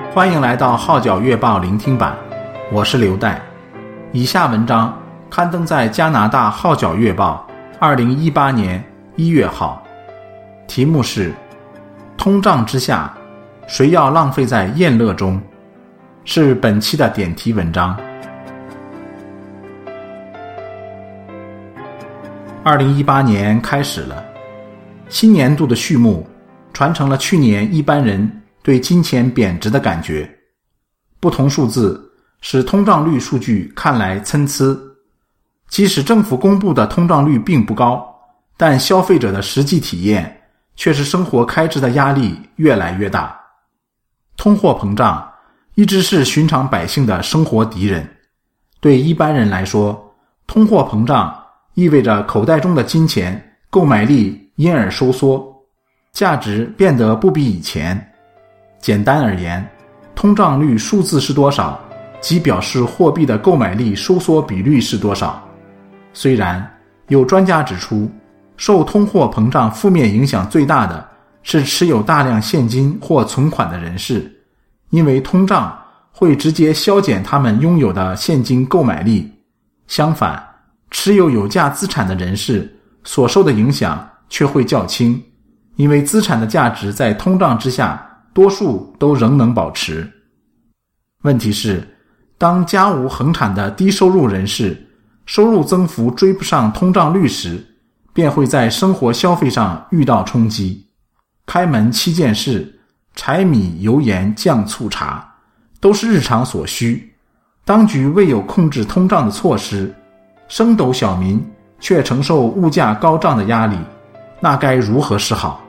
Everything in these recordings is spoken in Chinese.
欢迎来到号角月报聆听版，我是刘代。以下文章刊登在加拿大号角月报2018年1月号，题目是通胀之下，谁要浪费在宴乐中？是本期的点题文章。2018年开始了，新年度的序幕传承了去年一般人对金钱贬值的感觉。不同数字使通胀率数据看来参差，即使政府公布的通胀率并不高，但消费者的实际体验却是生活开支的压力越来越大。通货膨胀一直是寻常百姓的生活敌人。对一般人来说，通货膨胀意味着口袋中的金钱购买力因而收缩，价值变得不比以前。简单而言，通胀率数字是多少，即表示货币的购买力收缩比率是多少。虽然有专家指出，受通货膨胀负面影响最大的是持有大量现金或存款的人士，因为通胀会直接削减他们拥有的现金购买力。相反，持有有价资产的人士所受的影响却会较轻，因为资产的价值在通胀之下多数都仍能保持。问题是，当家无恒产的低收入人士收入增幅追不上通胀率时，便会在生活消费上遇到冲击。开门7件事，柴米油盐酱醋茶，都是日常所需。当局未有控制通胀的措施，升斗小民却承受物价高涨的压力，那该如何是好？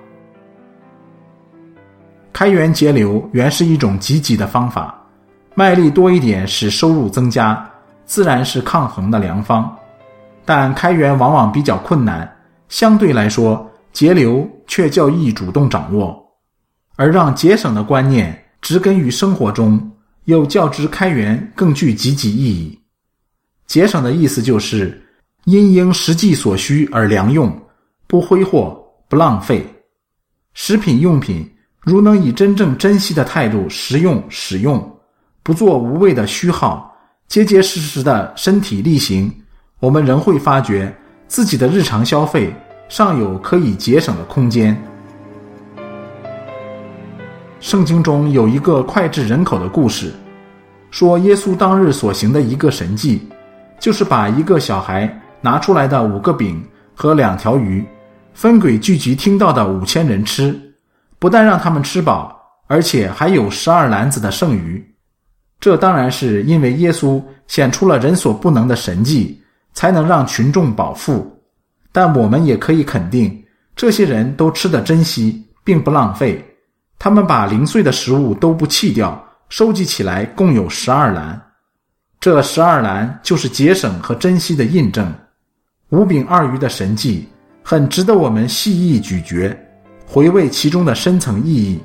开源节流原是一种积极的方法，卖力多一点使收入增加，自然是抗衡的良方。但开源往往比较困难，相对来说节流却较易主动掌握。而让节省的观念植根于生活中，又较之开源更具积极意义。节省的意思就是因应实际所需而良用，不挥霍，不浪费。食品用品如能以真正珍惜的态度食用使用，不做无谓的虚耗，结结实实的身体力行，我们仍会发觉自己的日常消费尚有可以节省的空间。圣经中有一个脍炙人口的故事，说耶稣当日所行的一个神迹，就是把一个小孩拿出来的5个饼和2条鱼分给聚集听到的5000人吃，不但让他们吃饱，而且还有12篮子的剩余。这当然是因为耶稣显出了人所不能的神迹，才能让群众饱腹。但我们也可以肯定，这些人都吃得珍惜，并不浪费。他们把零碎的食物都不弃掉，收集起来共有12篮。这12篮就是节省和珍惜的印证。5饼2鱼的神迹很值得我们细意咀嚼，回味其中的深层意义。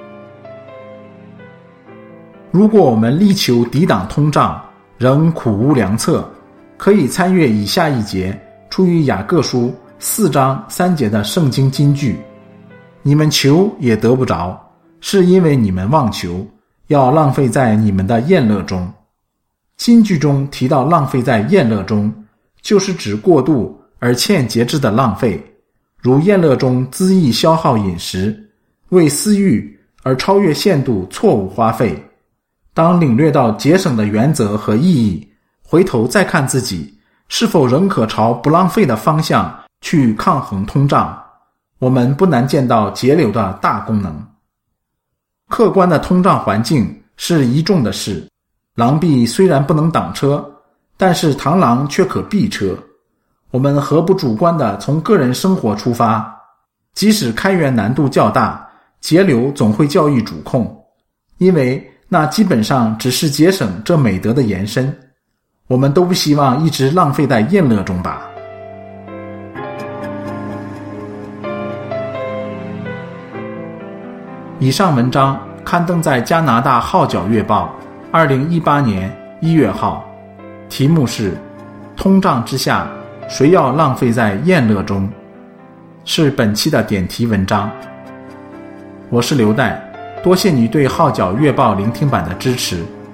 如果我们力求抵挡通胀，仍苦无良策，可以参阅以下一节出于雅各书4章3节的圣经金句：你们求也得不着，是因为你们妄求，要浪费在你们的宴乐中。金句中提到浪费在宴乐中，就是指过度而欠节制的浪费，如宴乐中恣意消耗饮食，为私欲而超越限度错误花费。当领略到节省的原则和意义，回头再看自己是否仍可朝不浪费的方向去抗衡通胀，我们不难见到节流的大功能。客观的通胀环境是一重的事，狼狈虽然不能挡车，但是螳螂却可避车。我们何不主观地从个人生活出发？即使开源难度较大，节流总会较易主控，因为那基本上只是节省这美德的延伸。我们都不希望一直浪费在宴乐中吧。以上文章刊登在加拿大号角月报2018年1月号，题目是通胀之下，谁要浪费在宴乐中？是本期的点题文章。我是刘代， 多谢你对号角月报聆听版的支持。